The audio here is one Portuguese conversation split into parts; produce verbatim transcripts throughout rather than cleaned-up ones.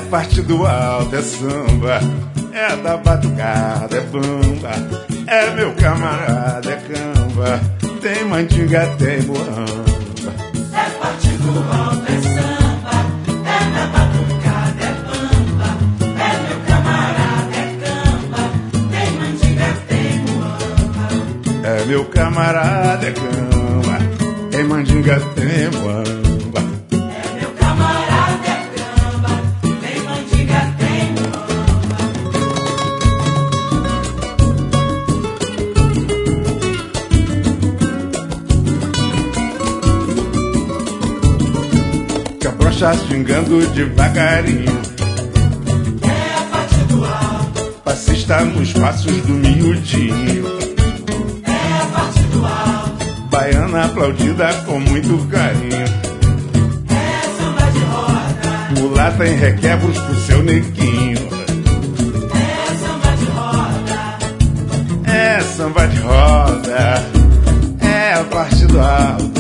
parte do alto, é samba, é da batucada, é bamba, é meu camarada, é camba, tem mandinga, tem moamba. É parte do alto, é samba, é da batucada, é bamba, é meu camarada, é camba, tem mandinga, tem moamba. É meu camarada, é camba, tem mandinga, tem moamba. Xingando devagarinho, é a parte do alto. Passista nos passos do miudinho, é a parte do alto. Baiana aplaudida com muito carinho, é samba de roda. Mulata em requebros pro seu neguinho, é samba de roda. É samba de roda, é a parte do alto.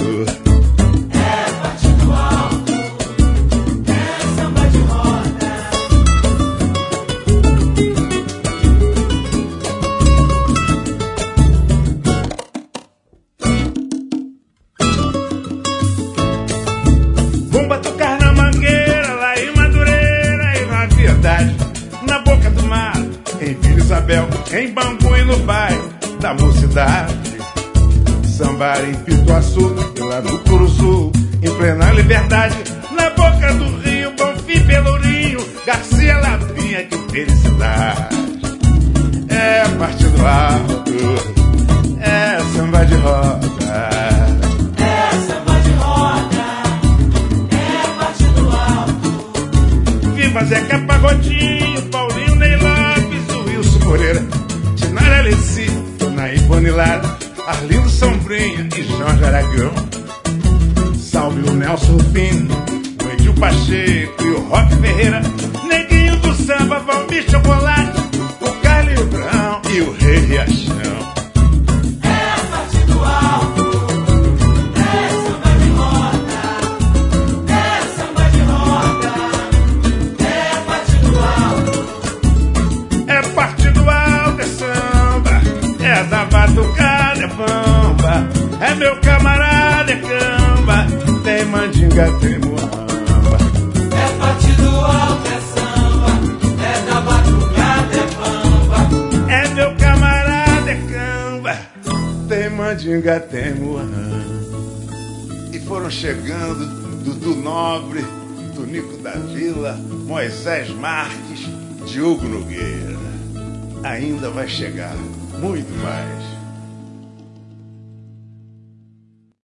Na boca do mar, em Vila Isabel, em Bangu e no bairro da mocidade. Sambar em Pituaçu, e lá no Curuçu, em plena liberdade. Na boca do Rio, Bonfim, Pelourinho, Garcia, Lapinha, que felicidade. É a parte do alto, é samba de roda. É samba de roda, é a parte do alto. Viva Zeca Pagodinho, Paulinho, Ney Lopes, o Wilson Moreira, Tinara Alessi, Dona Ivone Lara, Arlindo Sombrinha e Jorge Aragão. Salve o Nelson Rufino, o Edil Pacheco e o Roque Ferreira, Neguinho do Samba, Valmir Chocolate, o Carlinho Brown e o Rei Riachão. É a parte do alto, é samba de roda, é samba de roda, é a parte do alto. É parte do alto, é samba, é da batucada, é bamba, é meu camarada, é camba, tem mandinga, tem moamba. É parte do alto, é samba, é da batucada, é bamba. É meu camarada, é camba, tem mandinga, tem moamba. E foram chegando Dudu Nobre, Tonico da Vila, Moisés Marques, Diogo Nogueira. Ainda vai chegar muito mais.